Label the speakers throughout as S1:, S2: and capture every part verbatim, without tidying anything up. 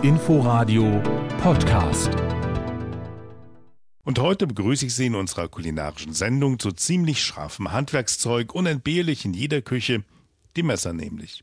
S1: Inforadio Podcast.
S2: Und heute begrüße ich Sie in unserer kulinarischen Sendung zu ziemlich scharfem Handwerkszeug, unentbehrlich in jeder Küche, die Messer nämlich.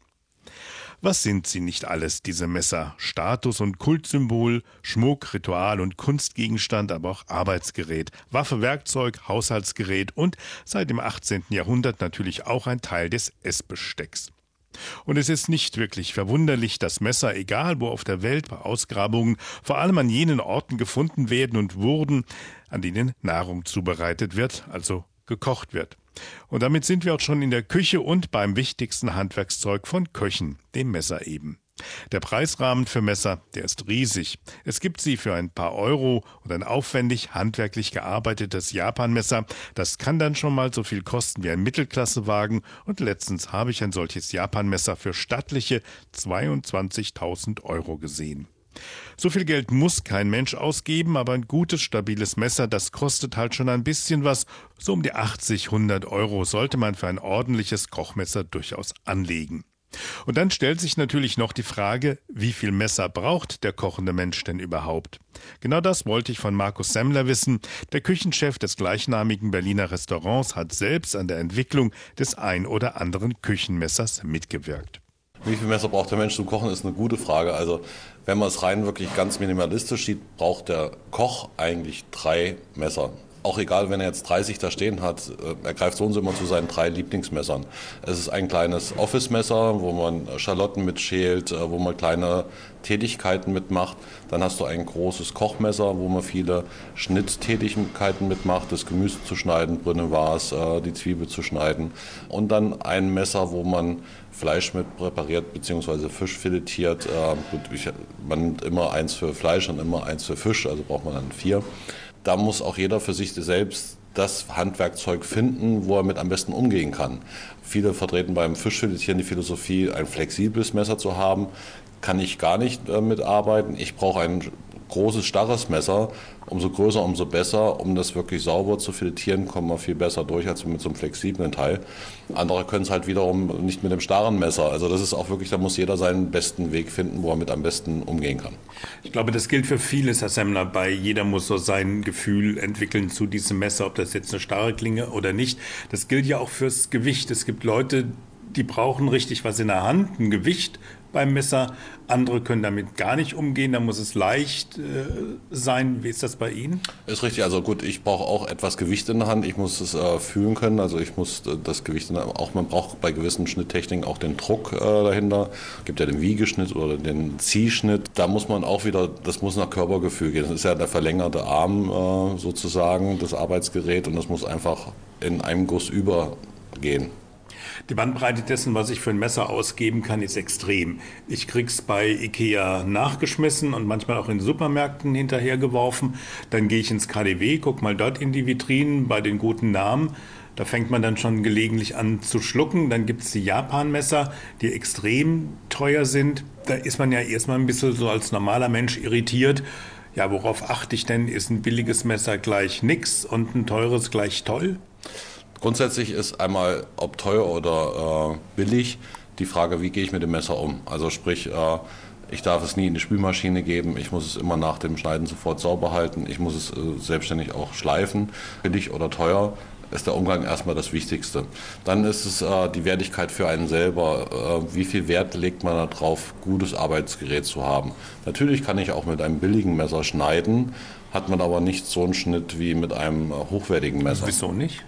S2: Was sind sie nicht alles, diese Messer? Status- und Kultsymbol, Schmuck, Ritual- und Kunstgegenstand, aber auch Arbeitsgerät, Waffe, Werkzeug, Haushaltsgerät und seit dem achtzehnten Jahrhundert natürlich auch ein Teil des Essbestecks. Und es ist nicht wirklich verwunderlich, dass Messer, egal wo auf der Welt, bei Ausgrabungen vor allem an jenen Orten gefunden werden und wurden, an denen Nahrung zubereitet wird, also gekocht wird. Und damit sind wir auch schon in der Küche und beim wichtigsten Handwerkszeug von Köchen, dem Messer eben. Der Preisrahmen für Messer, der ist riesig. Es gibt sie für ein paar Euro und ein aufwendig handwerklich gearbeitetes Japanmesser. Das kann dann schon mal so viel kosten wie ein Mittelklassewagen. Und letztens habe ich ein solches Japanmesser für stattliche zweiundzwanzigtausend Euro gesehen. So viel Geld muss kein Mensch ausgeben, aber ein gutes, stabiles Messer, das kostet halt schon ein bisschen was. So um die achtzig, hundert Euro sollte man für ein ordentliches Kochmesser durchaus anlegen. Und dann stellt sich natürlich noch die Frage, wie viel Messer braucht der kochende Mensch denn überhaupt? Genau das wollte ich von Markus Semmler wissen. Der Küchenchef des gleichnamigen Berliner Restaurants hat selbst an der Entwicklung des ein oder anderen Küchenmessers mitgewirkt.
S3: Wie viel Messer braucht der Mensch zum Kochen, ist eine gute Frage. Also wenn man es rein wirklich ganz minimalistisch sieht, braucht der Koch eigentlich drei Messer. Auch egal, wenn er jetzt dreißig da stehen hat, er greift so und so immer zu seinen drei Lieblingsmessern. Es ist ein kleines Office-Messer, wo man Schalotten mitschält, wo man kleine Tätigkeiten mitmacht. Dann hast du ein großes Kochmesser, wo man viele Schnitttätigkeiten mitmacht, das Gemüse zu schneiden, Brünnewas, die Zwiebel zu schneiden. Und dann ein Messer, wo man Fleisch mit präpariert bzw. Fisch filetiert. Gut, man nimmt immer eins für Fleisch und immer eins für Fisch, also braucht man dann vier. Da muss auch jeder für sich selbst das Handwerkzeug finden, wo er mit am besten umgehen kann. Viele vertreten beim Fischfiletieren die Philosophie, ein flexibles Messer zu haben. Kann ich gar nicht äh, mitarbeiten. Ich brauche ein großes, starres Messer. Umso größer, umso besser. Um das wirklich sauber zu filetieren, kommt man viel besser durch als mit so einem flexiblen Teil. Andere können es halt wiederum nicht mit dem starren Messer. Also das ist auch wirklich, da muss jeder seinen besten Weg finden, wo er mit am besten umgehen kann.
S2: Ich glaube, das gilt für vieles, Herr Semmler. Bei jeder muss so sein Gefühl entwickeln zu diesem Messer, ob das jetzt eine starre Klinge oder nicht. Das gilt ja auch fürs Gewicht. Es gibt Leute, die brauchen richtig was in der Hand, ein Gewicht beim Messer. Andere können damit gar nicht umgehen, da muss es leicht äh, sein. Wie ist das bei Ihnen?
S3: Ist richtig, also gut, ich brauche auch etwas Gewicht in der Hand, ich muss es äh, fühlen können, also ich muss äh, das Gewicht, in der, auch man braucht bei gewissen Schnitttechniken auch den Druck äh, dahinter. Es gibt ja den Wiegeschnitt oder den Ziehschnitt, da muss man auch wieder, das muss nach Körpergefühl gehen. Das ist ja der verlängerte Arm äh, sozusagen, das Arbeitsgerät, und das muss einfach in einem Guss übergehen.
S2: Die Bandbreite dessen, was ich für ein Messer ausgeben kann, ist extrem. Ich krieg's bei Ikea nachgeschmissen und manchmal auch in Supermärkten hinterhergeworfen. Dann gehe ich ins K D W, guck mal dort in die Vitrinen bei den guten Namen. Da fängt man dann schon gelegentlich an zu schlucken. Dann gibt's die Japanmesser, die extrem teuer sind. Da ist man ja erstmal ein bisschen so als normaler Mensch irritiert. Ja, worauf achte ich denn? Ist ein billiges Messer gleich nix und ein teures gleich toll?
S3: Grundsätzlich ist einmal, ob teuer oder äh, billig, die Frage, wie gehe ich mit dem Messer um. Also sprich, äh, ich darf es nie in die Spülmaschine geben, ich muss es immer nach dem Schneiden sofort sauber halten, ich muss es äh, selbstständig auch schleifen. Billig oder teuer ist der Umgang erstmal das Wichtigste. Dann ist es äh, die Wertigkeit für einen selber. Äh, wie viel Wert legt man darauf, gutes Arbeitsgerät zu haben? Natürlich kann ich auch mit einem billigen Messer schneiden, hat man aber nicht so einen Schnitt wie mit einem äh, hochwertigen Messer.
S2: Wieso nicht?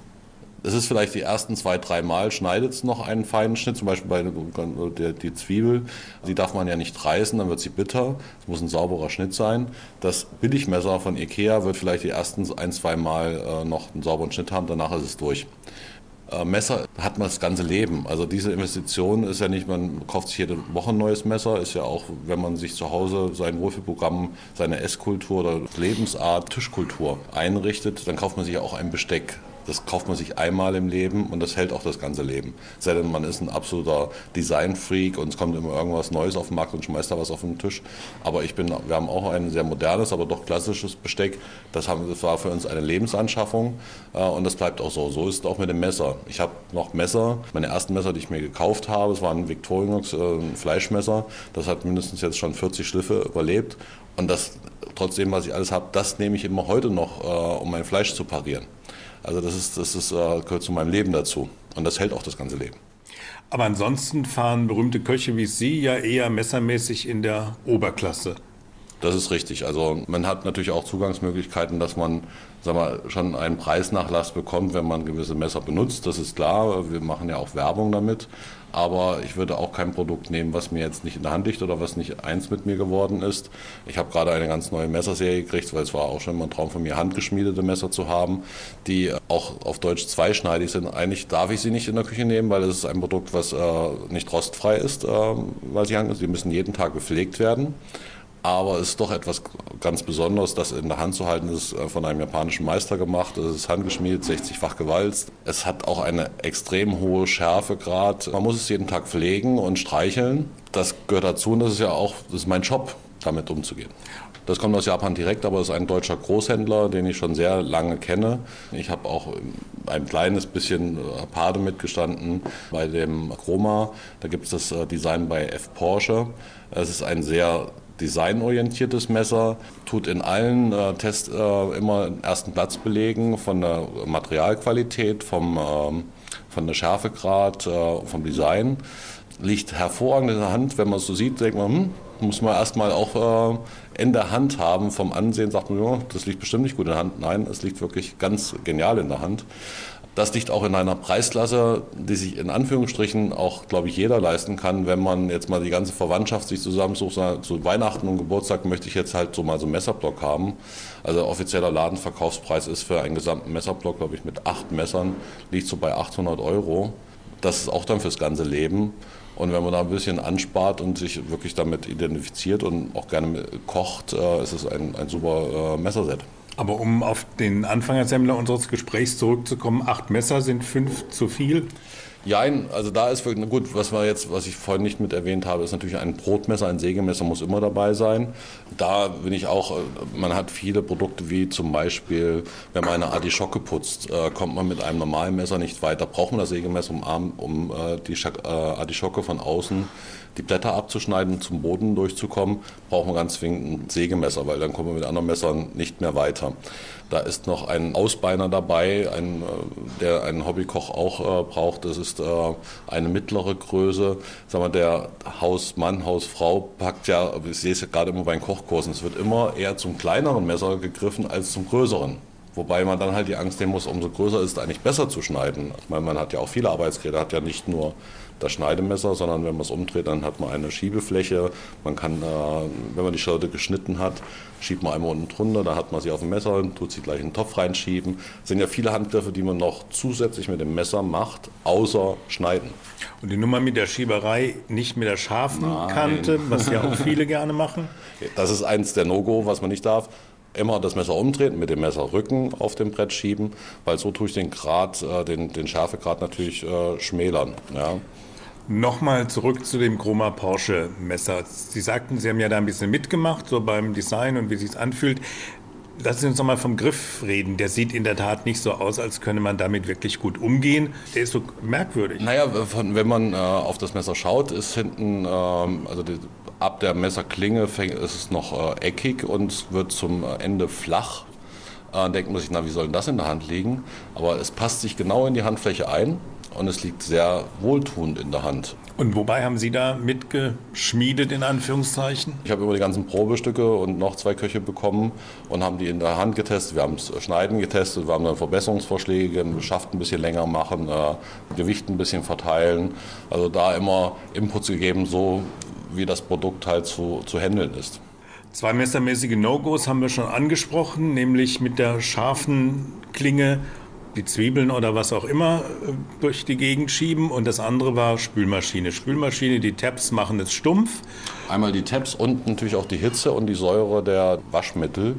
S3: Es ist vielleicht die ersten zwei, drei Mal schneidet es noch einen feinen Schnitt, zum Beispiel bei der die Zwiebel, die darf man ja nicht reißen, dann wird sie bitter. Es muss ein sauberer Schnitt sein. Das Billigmesser von Ikea wird vielleicht die ersten ein, zwei Mal äh, noch einen sauberen Schnitt haben, danach ist es durch. Äh, Messer hat man das ganze Leben. Also diese Investition ist ja nicht, man kauft sich jede Woche ein neues Messer, ist ja auch, wenn man sich zu Hause sein Wohlfühlprogramm, seine Esskultur oder Lebensart, Tischkultur einrichtet, dann kauft man sich ja auch ein Besteck. Das kauft man sich einmal im Leben und das hält auch das ganze Leben. Sei denn, man ist ein absoluter Design-Freak und es kommt immer irgendwas Neues auf den Markt und schmeißt da was auf den Tisch. Aber ich bin, wir haben auch ein sehr modernes, aber doch klassisches Besteck. Das, haben, das war für uns eine Lebensanschaffung und das bleibt auch so. So ist es auch mit dem Messer. Ich habe noch Messer. Meine ersten Messer, die ich mir gekauft habe, es war ein Victorinox, ein Fleischmesser. Das hat mindestens jetzt schon vierzig Schliffe überlebt. Und das, trotzdem, was ich alles habe, das nehme ich immer heute noch, äh, um mein Fleisch zu parieren. Also das ist, das ist, äh, gehört zu meinem Leben dazu. Und das hält auch das ganze Leben.
S2: Aber ansonsten fahren berühmte Köche wie Sie ja eher messermäßig in der Oberklasse.
S3: Das ist richtig. Also man hat natürlich auch Zugangsmöglichkeiten, dass man, sag mal, schon einen Preisnachlass bekommt, wenn man gewisse Messer benutzt. Das ist klar. Wir machen ja auch Werbung damit. Aber ich würde auch kein Produkt nehmen, was mir jetzt nicht in der Hand liegt oder was nicht eins mit mir geworden ist. Ich habe gerade eine ganz neue Messerserie gekriegt, weil es war auch schon immer ein Traum von mir, handgeschmiedete Messer zu haben, die auch auf Deutsch zweischneidig sind. Eigentlich darf ich sie nicht in der Küche nehmen, weil es ist ein Produkt, was äh, nicht rostfrei ist, äh, weil sie, sie müssen jeden Tag gepflegt werden. Aber es ist doch etwas ganz Besonderes, das in der Hand zu halten. Das ist von einem japanischen Meister gemacht. Es ist handgeschmiedet, sechzigfach gewalzt. Es hat auch eine extrem hohe Schärfegrad. Man muss es jeden Tag pflegen und streicheln. Das gehört dazu und das ist ja auch, das ist mein Job, damit umzugehen. Das kommt aus Japan direkt, aber es ist ein deutscher Großhändler, den ich schon sehr lange kenne. Ich habe auch ein kleines bisschen Pade mitgestanden bei dem Chroma. Da gibt es das Design bei F. Porsche. Es ist ein sehr designorientiertes Messer, tut in allen äh, Tests äh, immer den ersten Platz belegen, von der Materialqualität, vom, äh, von der Schärfegrad, äh, vom Design. Liegt hervorragend in der Hand, wenn man es so sieht, denkt man, hm, muss man erstmal auch äh, in der Hand haben. Vom Ansehen sagt man, ja, das liegt bestimmt nicht gut in der Hand. Nein, es liegt wirklich ganz genial in der Hand. Das liegt auch in einer Preisklasse, die sich in Anführungsstrichen auch, glaube ich, jeder leisten kann, wenn man jetzt mal die ganze Verwandtschaft sich zusammensucht. Zu Weihnachten und Geburtstag möchte ich jetzt halt so mal so einen Messerblock haben. Also offizieller Ladenverkaufspreis ist für einen gesamten Messerblock, glaube ich, mit acht Messern, liegt so bei achthundert Euro. Das ist auch dann fürs ganze Leben. Und wenn man da ein bisschen anspart und sich wirklich damit identifiziert und auch gerne kocht, äh, ist es ein, ein super äh, Messerset.
S2: Aber um auf den Anfängersemmler unseres Gesprächs zurückzukommen, acht Messer sind fünf zu viel?
S3: Ja, also da ist wirklich, gut, was wir jetzt, was ich vorhin nicht mit erwähnt habe, ist natürlich ein Brotmesser, ein Sägemesser muss immer dabei sein. Da bin ich auch, man hat viele Produkte wie zum Beispiel, wenn man eine Artischocke putzt, kommt man mit einem normalen Messer nicht weiter. Braucht man das Sägemesser, um, um die Artischocke von außen die Blätter abzuschneiden, zum Boden durchzukommen, braucht man ganz zwingend ein Sägemesser, weil dann kommen wir mit anderen Messern nicht mehr weiter. Da ist noch ein Ausbeiner dabei, ein, der ein Hobbykoch auch äh, braucht. Das ist äh, eine mittlere Größe. Sagen wir, der Hausmann, Hausfrau packt ja, ich sehe es ja gerade immer bei den Kochkursen, es wird immer eher zum kleineren Messer gegriffen als zum größeren. Wobei man dann halt die Angst nehmen muss, umso größer ist es eigentlich besser zu schneiden. Ich meine, man hat ja auch viele Arbeitsgeräte, hat ja nicht nur das Schneidemesser, sondern wenn man es umdreht, dann hat man eine Schiebefläche. Man kann, äh, wenn man die Schalotte geschnitten hat, schiebt man einmal unten drunter, da hat man sie auf dem Messer, tut sie gleich in den Topf reinschieben. Das sind ja viele Handgriffe, die man noch zusätzlich mit dem Messer macht, außer schneiden.
S2: Und die Nummer mit der Schieberei nicht mit der scharfen
S3: Nein.
S2: Kante, was ja auch viele gerne machen?
S3: Das ist eins der No-Go, was man nicht darf. Immer das Messer umdrehen, mit dem Messerrücken auf dem Brett schieben, weil so tue ich den Grad, äh, den, den Schärfegrad natürlich äh, schmälern. Ja.
S2: Nochmal zurück zu dem Chroma Porsche Messer. Sie sagten, Sie haben ja da ein bisschen mitgemacht, so beim Design und wie es sich anfühlt. Lassen Sie uns nochmal vom Griff reden. Der sieht in der Tat nicht so aus, als könne man damit wirklich gut umgehen. Der ist so merkwürdig.
S3: Naja, wenn man äh, auf das Messer schaut, ist hinten, äh, also die, ab der Messerklinge fängt, ist es noch äh, eckig und wird zum Ende flach. Äh, denkt man sich, na, wie soll denn das in der Hand liegen? Aber es passt sich genau in die Handfläche ein und es liegt sehr wohltuend in der Hand.
S2: Und wobei haben Sie da mitgeschmiedet, in Anführungszeichen?
S3: Ich habe immer die ganzen Probestücke und noch zwei Köche bekommen und haben die in der Hand getestet. Wir haben das Schneiden getestet, wir haben dann Verbesserungsvorschläge, Schaft ein bisschen länger machen, äh, Gewicht ein bisschen verteilen. Also da immer Inputs gegeben, so wie das Produkt halt zu, zu handeln ist.
S2: Zwei messermäßige No-Gos haben wir schon angesprochen, nämlich mit der scharfen Klinge die Zwiebeln oder was auch immer durch die Gegend schieben. Und das andere war Spülmaschine. Spülmaschine, die Tabs machen es stumpf.
S3: Einmal die Tabs und natürlich auch die Hitze und die Säure der Waschmittel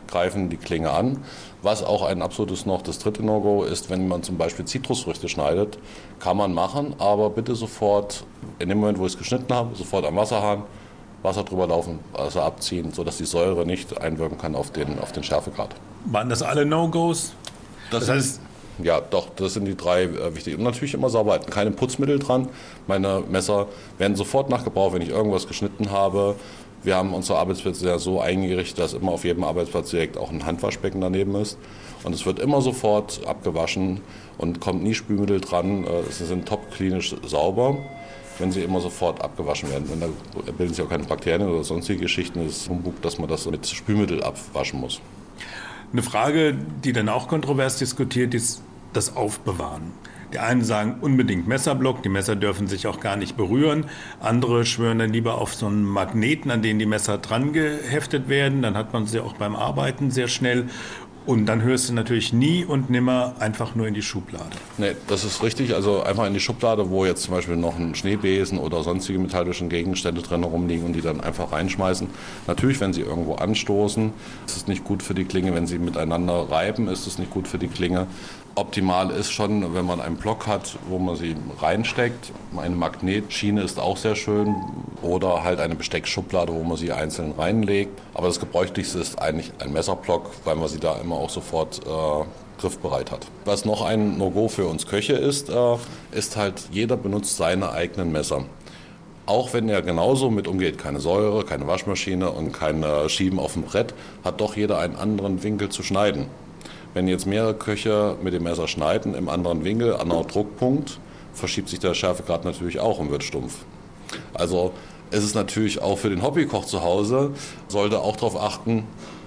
S3: greifen die Klinge an. Was auch ein absolutes noch, das dritte No-Go ist, wenn man zum Beispiel Zitrusfrüchte schneidet, kann man machen, aber bitte sofort, in dem Moment, wo ich es geschnitten habe, sofort am Wasserhahn, Wasser drüber laufen, also abziehen, sodass die Säure nicht einwirken kann auf den, auf den Schärfegrad.
S2: Waren das alle No-Gos?
S3: Das, das heißt, ja, doch, das sind die drei äh, wichtigen. Und natürlich immer sauber halten, keine Putzmittel dran. Meine Messer werden sofort nach Gebrauch, wenn ich irgendwas geschnitten habe. Wir haben unsere Arbeitsplätze ja so eingerichtet, dass immer auf jedem Arbeitsplatz direkt auch ein Handwaschbecken daneben ist. Und es wird immer sofort abgewaschen und kommt nie Spülmittel dran. Sie sind top klinisch sauber, wenn sie immer sofort abgewaschen werden. Und da bilden sich auch keine Bakterien oder sonstige Geschichten. Es ist Humbug, dass man das mit Spülmittel abwaschen muss.
S2: Eine Frage, die dann auch kontrovers diskutiert ist, das Aufbewahren. Die einen sagen unbedingt Messerblock, die Messer dürfen sich auch gar nicht berühren. Andere schwören dann lieber auf so einen Magneten, an den die Messer dran geheftet werden. Dann hat man sie auch beim Arbeiten sehr schnell. Und dann hörst du natürlich nie und nimmer einfach nur in die Schublade.
S3: Nee, das ist richtig. Also einfach in die Schublade, wo jetzt zum Beispiel noch ein Schneebesen oder sonstige metallischen Gegenstände drin rumliegen und die dann einfach reinschmeißen. Natürlich, wenn sie irgendwo anstoßen, ist es nicht gut für die Klinge. Wenn sie miteinander reiben, ist es nicht gut für die Klinge. Optimal ist schon, wenn man einen Block hat, wo man sie reinsteckt. Eine Magnetschiene ist auch sehr schön. Oder halt eine Besteckschublade, wo man sie einzeln reinlegt. Aber das Gebräuchlichste ist eigentlich ein Messerblock, weil man sie da immer auch sofort äh, griffbereit hat. Was noch ein No-Go für uns Köche ist, äh, ist halt, jeder benutzt seine eigenen Messer. Auch wenn er genauso mit umgeht, keine Säure, keine Waschmaschine und kein äh, Schieben auf dem Brett, hat doch jeder einen anderen Winkel zu schneiden. Wenn jetzt mehrere Köche mit dem Messer schneiden, im anderen Winkel, anderer Druckpunkt, verschiebt sich der Schärfegrad natürlich auch und wird stumpf. Also es ist natürlich auch für den Hobbykoch zu Hause, sollte auch darauf achten,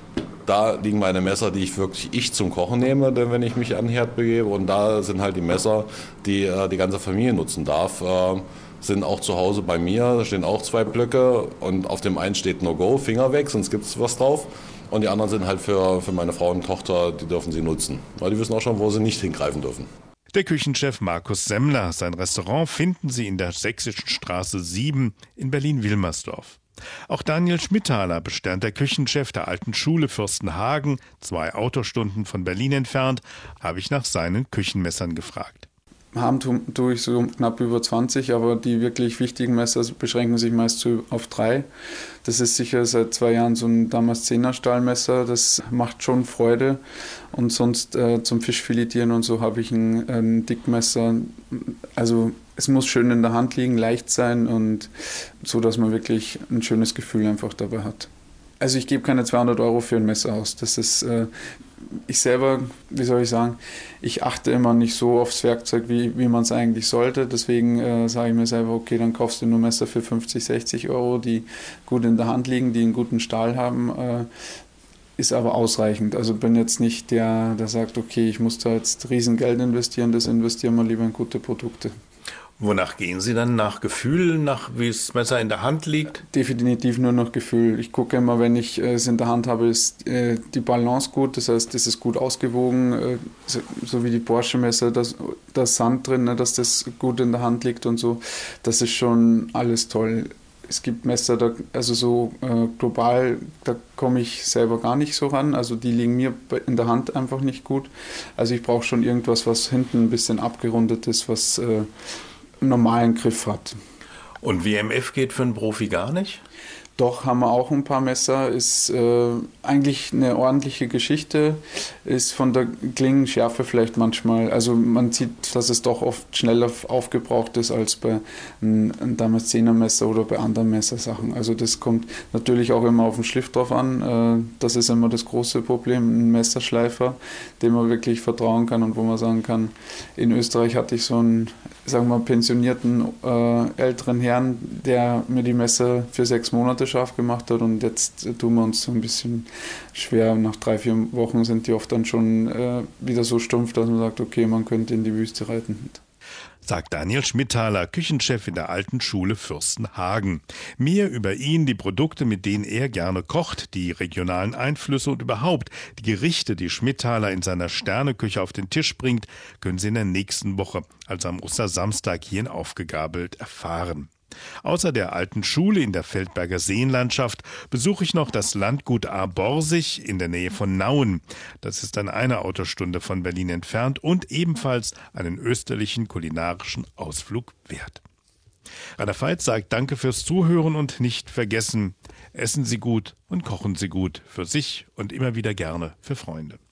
S3: da liegen meine Messer, die ich wirklich ich zum Kochen nehme, denn wenn ich mich an den Herd begebe, und da sind halt die Messer, die äh, die ganze Familie nutzen darf, äh, sind auch zu Hause bei mir, da stehen auch zwei Blöcke und auf dem einen steht No-Go, Finger weg, sonst gibt es was drauf. Und die anderen sind halt für, für meine Frau und Tochter, die dürfen sie nutzen. Weil die wissen auch schon, wo sie nicht hingreifen dürfen.
S2: Der Küchenchef Markus Semmler. Sein Restaurant finden Sie in der Sächsischen Straße sieben in Berlin-Wilmersdorf. Auch Daniel Schmidthaler, besternter Küchenchef der Alten Schule Fürstenhagen, zwei Autostunden von Berlin entfernt, habe ich nach seinen Küchenmessern gefragt.
S4: Haben tue ich so knapp über zwanzig, aber die wirklich wichtigen Messer beschränken sich meist so auf drei. Das ist sicher seit zwei Jahren so ein Damaszener Stahlmesser, das macht schon Freude. Und sonst äh, zum Fischfiletieren und so habe ich ein, ein Dickmesser. Also es muss schön in der Hand liegen, leicht sein und so, dass man wirklich ein schönes Gefühl einfach dabei hat. Also ich gebe keine zweihundert Euro für ein Messer aus. Das ist, äh, ich selber, wie soll ich sagen, ich achte immer nicht so aufs Werkzeug, wie, wie man es eigentlich sollte. Deswegen äh, sage ich mir selber, okay, dann kaufst du nur Messer für fünfzig, sechzig Euro, die gut in der Hand liegen, die einen guten Stahl haben. Äh, ist aber ausreichend. Also bin jetzt nicht der, der sagt, okay, ich muss da jetzt Riesengeld investieren, das investieren wir lieber in gute Produkte.
S2: Wonach gehen Sie dann? Nach Gefühl, nach wie das Messer in der Hand liegt?
S4: Definitiv nur nach Gefühl. Ich gucke immer, wenn ich äh, es in der Hand habe, ist äh, die Balance gut, das heißt, es ist gut ausgewogen, äh, so, so wie die Porsche-Messer, das, das Sand drin, ne, dass das gut in der Hand liegt und so. Das ist schon alles toll. Es gibt Messer, da, also so äh, global, da komme ich selber gar nicht so ran. Also die liegen mir in der Hand einfach nicht gut. Also ich brauche schon irgendwas, was hinten ein bisschen abgerundet ist, was äh, einen normalen Griff hat.
S2: Und W M F geht für einen Profi gar nicht?
S4: Doch, haben wir auch ein paar Messer. Ist äh, eigentlich eine ordentliche Geschichte. Ist von der Klingenschärfe vielleicht manchmal, also man sieht, dass es doch oft schneller aufgebraucht ist als bei einem, einem Damaszener Messer oder bei anderen Messersachen. Also das kommt natürlich auch immer auf den Schliff drauf an. Äh, das ist immer das große Problem. Ein Messerschleifer, dem man wirklich vertrauen kann und wo man sagen kann, in Österreich hatte ich so einen, sagen wir mal, pensionierten äh, älteren Herrn, der mir die Messer für sechs Monate scharf gemacht hat und jetzt tun wir uns so ein bisschen schwer. Nach drei, vier Wochen sind die oft dann schon äh, wieder so stumpf, dass man sagt, okay, man könnte in die Wüste reiten.
S2: Sagt Daniel Schmidthaler, Küchenchef in der Alten Schule Fürstenhagen. Mehr über ihn, die Produkte, mit denen er gerne kocht, die regionalen Einflüsse und überhaupt die Gerichte, die Schmidthaler in seiner Sterneküche auf den Tisch bringt, können Sie in der nächsten Woche, also am Ostersamstag, hier in Aufgegabelt erfahren. Außer der alten Schule in der Feldberger Seenlandschaft besuche ich noch das Landgut A-Borsig in der Nähe von Nauen. Das ist dann eine Autostunde von Berlin entfernt und ebenfalls einen österlichen kulinarischen Ausflug wert. Rainer Veit sagt Danke fürs Zuhören und nicht vergessen, essen Sie gut und kochen Sie gut für sich und immer wieder gerne für Freunde.